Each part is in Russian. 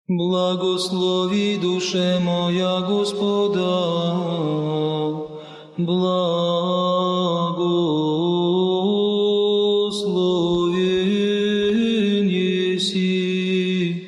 Благослови, душе моя, Господа, благословен еси,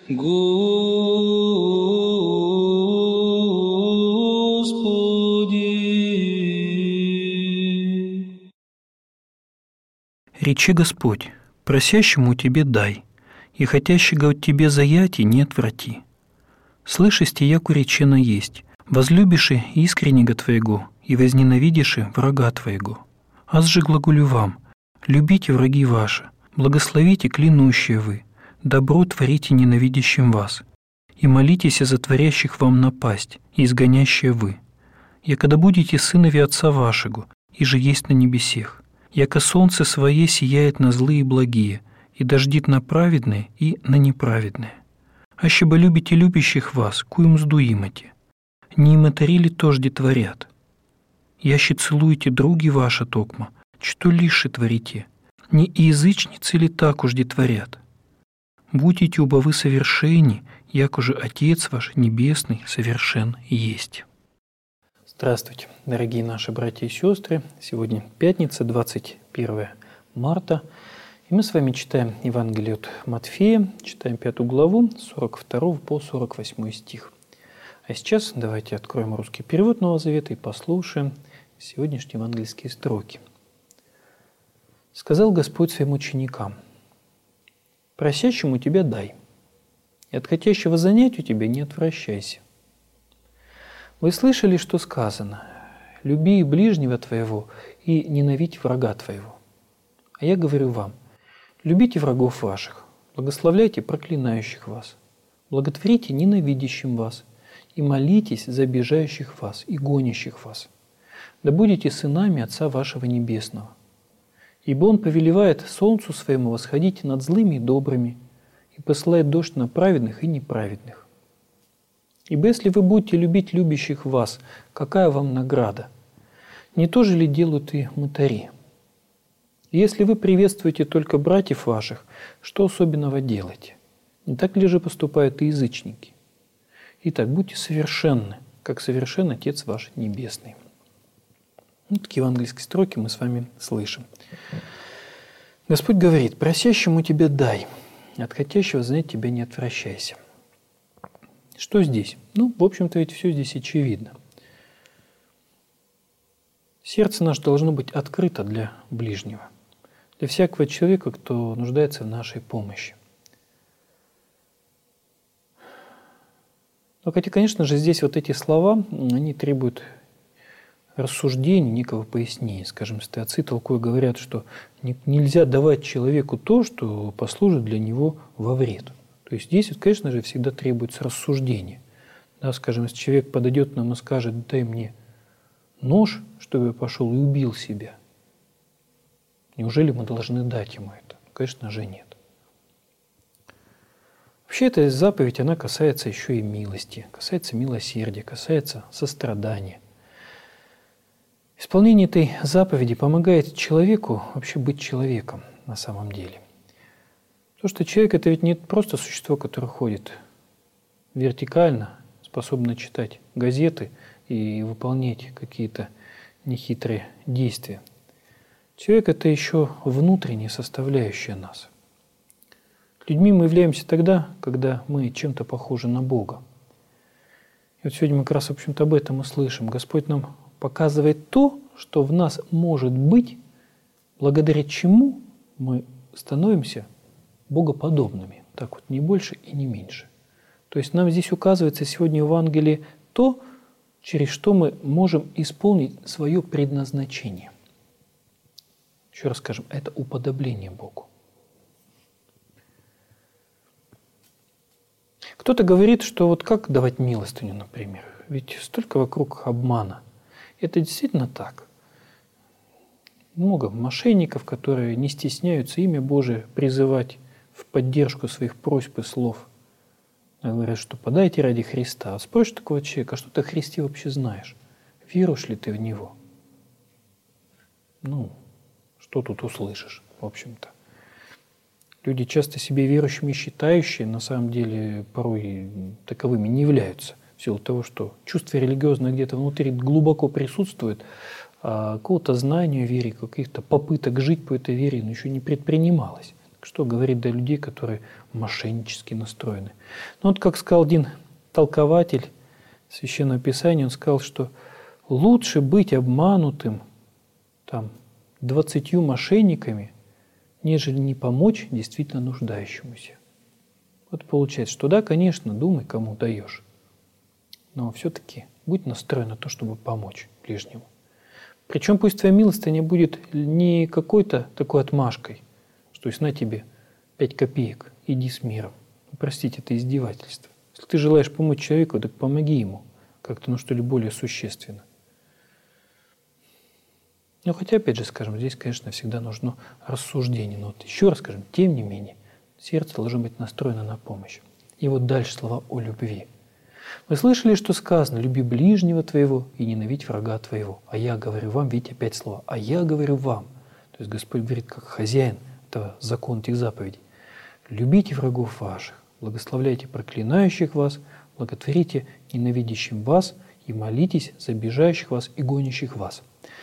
Господи. Речи Господь, просящему тебе дай, и хотящего тебе заяти не отврати. Слышисти, яку речено есть, возлюбиши искреннего твоего, и возненавидиши врага твоего. Аз же глаголю вам, любите враги ваши, благословите клянущие вы, добро творите ненавидящим вас, и молитесь за творящих вам напасть, и изгонящие вы. Якода будете сынови Отца вашего, и же есть на небесех, яко солнце свое сияет на злые и благие, и дождит на праведные и на неправедные. Ащебо любите любящих вас, кую мзду имате. Не имотарили тожде творят. Яще целуете други ваши токма, что лише творите. Не и язычницы ли так ужде творят? Будете оба вы совершенни, яко же Отец ваш Небесный совершен есть. Здравствуйте, дорогие наши братья и сестры. Сегодня пятница, 21 марта. И мы с вами читаем Евангелие от Матфея, читаем 5 главу, с 42 по 48 стих. А сейчас давайте откроем русский перевод Нового Завета и послушаем сегодняшние евангельские строки. «Сказал Господь своим ученикам: просящему тебя дай, и от хотящего занять у тебя не отвращайся. Вы слышали, что сказано: люби ближнего твоего и ненавидь врага твоего. А я говорю вам: любите врагов ваших, благословляйте проклинающих вас, благотворите ненавидящим вас, и молитесь за обижающих вас и гонящих вас. Да будете сынами Отца вашего Небесного. Ибо Он повелевает солнцу своему восходить над злыми и добрыми, и посылает дождь на праведных и неправедных. Ибо если вы будете любить любящих вас, какая вам награда? Не то же ли делают и мытари? И если вы приветствуете только братьев ваших, что особенного делаете? Не так ли же поступают и язычники? Итак, будьте совершенны, как совершен Отец ваш Небесный». Вот такие евангельские строки мы с вами слышим. Господь говорит: просящему тебе дай, от хотящего занять тебя не отвращайся. Что здесь? В общем-то, ведь все здесь очевидно. Сердце наше должно быть открыто для ближнего, для всякого человека, кто нуждается в нашей помощи. Но хотя, конечно же, здесь вот эти слова, они требуют рассуждений, некого пояснения. Скажем, стоицы толкуя говорят, что нельзя давать человеку то, что послужит для него во вред. То есть здесь, конечно же, всегда требуется рассуждение. Да, скажем, если человек подойдет к нам и скажет: дай мне нож, чтобы я пошел и убил себя, неужели мы должны дать ему это? Конечно же, нет. Вообще, эта заповедь, она касается еще и милости, касается милосердия, касается сострадания. Исполнение этой заповеди помогает человеку вообще быть человеком на самом деле. Потому что человек – это ведь не просто существо, которое ходит вертикально, способно читать газеты и выполнять какие-то нехитрые действия. Человек – это еще внутренняя составляющая нас. Людьми мы являемся тогда, когда мы чем-то похожи на Бога. И вот сегодня мы как раз, в общем-то, об этом и слышим. Господь нам показывает то, что в нас может быть, благодаря чему мы становимся богоподобными. Так вот, не больше и не меньше. То есть нам здесь указывается сегодня в Евангелии то, через что мы можем исполнить свое предназначение. Еще раз скажем, это уподобление Богу. Кто-то говорит, что вот как давать милостыню, например? Ведь столько вокруг обмана. Это действительно так. Много мошенников, которые не стесняются имя Божие призывать в поддержку своих просьб и слов. Говорят, что подайте ради Христа. А спросишь такого человека: а что ты о Христе вообще знаешь? Веруешь ли ты в Него? Что тут услышишь, в общем-то? Люди, часто себе верующими считающие, на самом деле порой таковыми не являются. В силу того, что чувство религиозное где-то внутри глубоко присутствует, а какого-то знания о вере, каких-то попыток жить по этой вере еще не предпринималось. Что говорит до людей, которые мошеннически настроены. Ну вот как сказал один толкователь Священного Писания, он сказал, что лучше быть обманутым 20 мошенниками, нежели не помочь действительно нуждающемуся. Вот получается, что да, конечно, думай, кому даешь, но все-таки будь настроен на то, чтобы помочь ближнему. Причем пусть твоя милостыня будет не какой-то такой отмашкой, что есть на тебе 5 копеек, иди с миром. Простите, это издевательство. Если ты желаешь помочь человеку, так помоги ему как-то, что ли, более существенно. Но хотя, опять же, скажем, здесь, конечно, всегда нужно рассуждение. Но вот еще раз скажем, тем не менее, сердце должно быть настроено на помощь. И вот дальше слова о любви. Вы слышали, что сказано: люби ближнего твоего и ненавидь врага твоего. А я говорю вам, видите, опять слово, а я говорю вам. То есть Господь говорит, как хозяин, это закон этих заповедей. Любите врагов ваших, благословляйте проклинающих вас, благотворите ненавидящим вас и молитесь за обижающих вас и гонящих вас.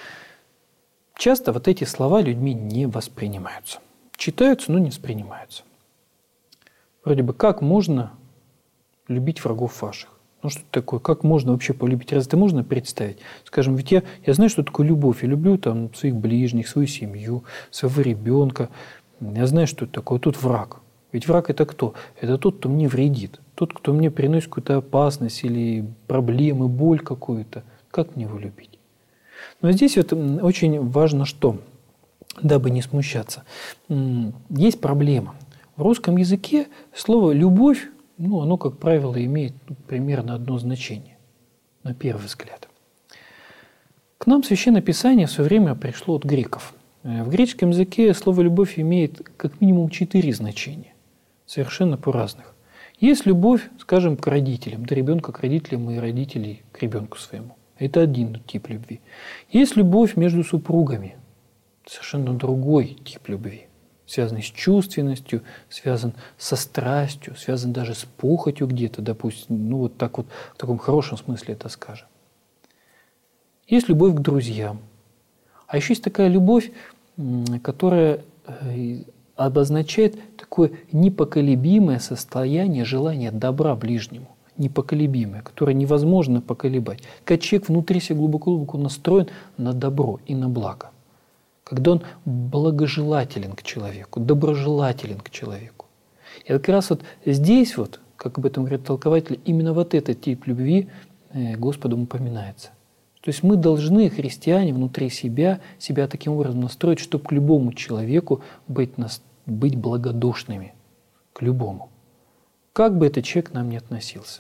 Часто вот эти слова людьми не воспринимаются. Читаются, но не воспринимаются. Вроде бы, как можно любить врагов ваших? Ну что такое? Как можно вообще полюбить? Разве это можно представить? Скажем, ведь я знаю, что такое любовь. Я люблю своих ближних, свою семью, своего ребенка. Я знаю, что это такое. Тут враг. Ведь враг это кто? Это тот, кто мне вредит. Тот, кто мне приносит какую-то опасность или проблемы, боль какую-то. Как мне его любить? Но здесь вот очень важно что, дабы не смущаться. Есть проблема. В русском языке слово «любовь», оно, как правило, имеет примерно одно значение, на первый взгляд. К нам Священное Писание в свое время пришло от греков. В греческом языке слово «любовь» имеет как минимум 4 значения, совершенно по-разных. Есть любовь, скажем, к родителям, до ребенка к родителям и родителей к ребенку своему. Это один тип любви. Есть любовь между супругами, совершенно другой тип любви, связанный с чувственностью, связан со страстью, связан даже с похотью где-то, допустим, вот так вот, в таком хорошем смысле это скажем. Есть любовь к друзьям. А еще есть такая любовь, которая обозначает такое непоколебимое состояние желания добра ближнему. Непоколебимое, которое невозможно поколебать. Когда человек внутри себя глубоко-глубоко настроен на добро и на благо. Когда он благожелателен к человеку, доброжелателен к человеку. И как раз вот здесь, как об этом говорят толкователи, именно вот этот тип любви Господом упоминается. То есть мы должны, христиане, внутри себя таким образом настроить, чтобы к любому человеку быть благодушными. К любому. Как бы этот человек к нам ни относился.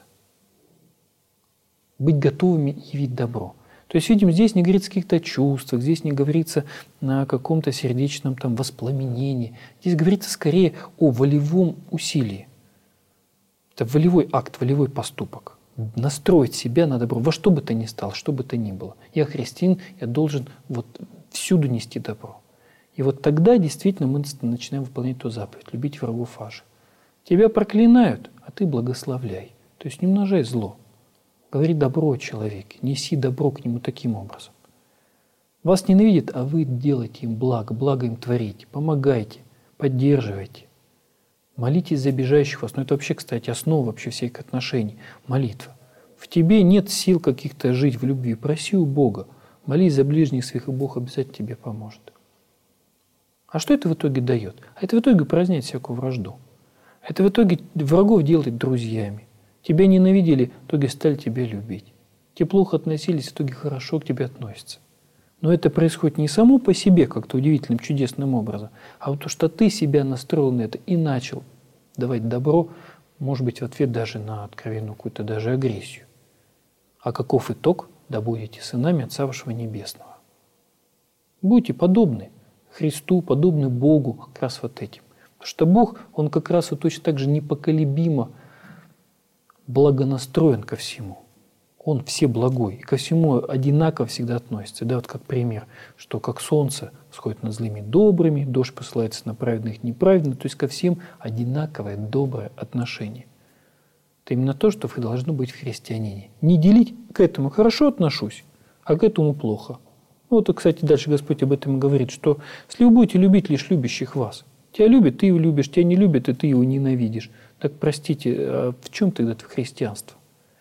Быть готовыми явить добро. То есть, видим, здесь не говорится о каких-то чувствах, здесь не говорится о каком-то сердечном воспламенении. Здесь говорится скорее о волевом усилии. Это волевой акт, волевой поступок. Настроить себя на добро, во что бы то ни стало, что бы то ни было. Я христианин, я должен всюду нести добро. И тогда действительно мы начинаем выполнять ту заповедь: любить врагов ваших. Тебя проклинают, а ты благословляй. То есть не умножай зло. Говори добро о человеке, неси добро к нему таким образом. Вас ненавидят, а вы делаете им благо им творите, помогайте, поддерживайте. Молитесь за обижающих вас. Это вообще, кстати, основа всех отношений. Молитва. В тебе нет сил каких-то жить в любви. Проси у Бога. Молись за ближних своих, и Бог обязательно тебе поможет. А что это в итоге дает? А это в итоге упраздняет всякую вражду. Это в итоге врагов делает друзьями. Тебя ненавидели, в итоге стали тебя любить. Тебе плохо относились, в итоге хорошо к тебе относятся. Но это происходит не само по себе как-то удивительным, чудесным образом, а то, что ты себя настроил на это и начал давать добро, может быть, в ответ даже на откровенную какую-то даже агрессию. А каков итог? Да будете сынами Отца вашего Небесного. Будьте подобны Христу, подобны Богу как раз этим. Потому что Бог, Он как раз точно так же непоколебимо благонастроен ко всему. Он всеблагой и ко всему одинаково всегда относится. Да, вот как пример, что как солнце сходит над злыми добрыми, дождь посылается на праведных неправедных, то есть ко всем одинаковое доброе отношение. Это именно то, что должно быть в христианине. Не делить к этому хорошо отношусь, а к этому плохо. Вот, кстати, дальше Господь об этом и говорит, что если вы будете любить лишь любящих вас, тебя любят, ты его любишь, тебя не любят, и ты его ненавидишь. Так, простите, а в чем тогда это христианство?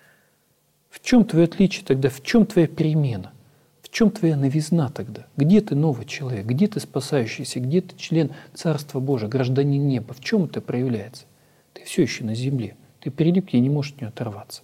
В чем твое отличие тогда? В чем твоя перемена? В чем твоя новизна тогда? Где ты новый человек? Где ты спасающийся? Где ты член Царства Божия, гражданин неба? В чем это проявляется? Ты все еще на земле. Ты прилип к ней, не можешь от нее оторваться.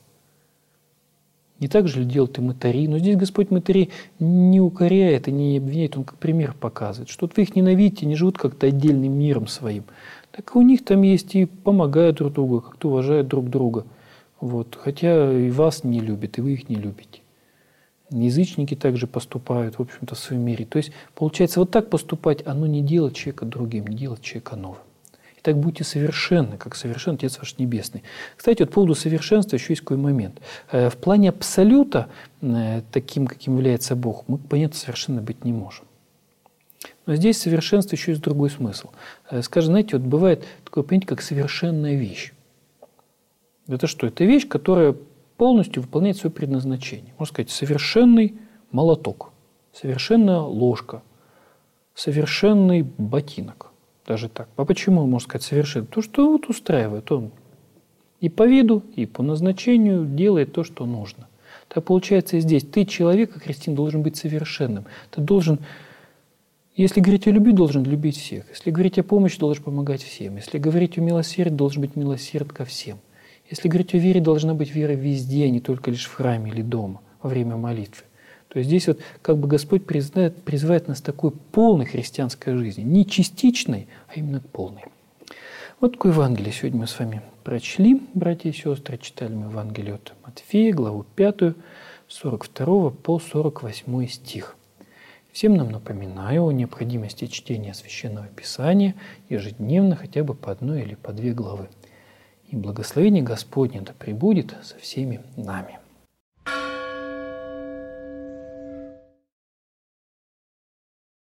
Не так же ли делал ты мытари? Но здесь Господь мытарей не укоряет и не обвиняет, Он как пример показывает, что вы их ненавидите, не живут как-то отдельным миром своим. Так у них там есть и помогают друг другу, как-то уважают друг друга. Вот. Хотя и вас не любят, и вы их не любите. Язычники также поступают, в общем-то, в своем мире. То есть, получается, вот так поступать, оно не делает человека другим, не делает человека новым. Итак, будьте совершенны, как совершен Отец ваш Небесный. Кстати, вот по поводу совершенства еще есть такой момент. В плане абсолюта, таким, каким является Бог, мы понятно совершенно быть не можем. Но здесь совершенство еще есть другой смысл. Скажем, знаете, вот бывает такое понятие, как совершенная вещь. Это что? Это вещь, которая полностью выполняет свое предназначение. Можно сказать, совершенный молоток, совершенная ложка, совершенный ботинок. Даже так. А почему, можно сказать, совершенно? То, что вот устраивает. Он и по виду, и по назначению делает то, что нужно. Так получается и здесь. Ты, человек, как христианин, должен быть совершенным. Ты должен, если говорить о любви, должен любить всех. Если говорить о помощи, должен помогать всем. Если говорить о милосердии, должен быть милосерд ко всем. Если говорить о вере, должна быть вера везде, а не только лишь в храме или дома, во время молитвы. То есть здесь вот как бы Господь призывает нас к такой полной христианской жизни. Не частичной, а именно полной. Вот такое Евангелие сегодня мы с вами прочли, братья и сестры. Читали мы Евангелие от Матфея, главу 5, 42 по 48 стих. Всем нам напоминаю о необходимости чтения Священного Писания ежедневно хотя бы по одной или по две главы. И благословение Господне да пребудет со всеми нами.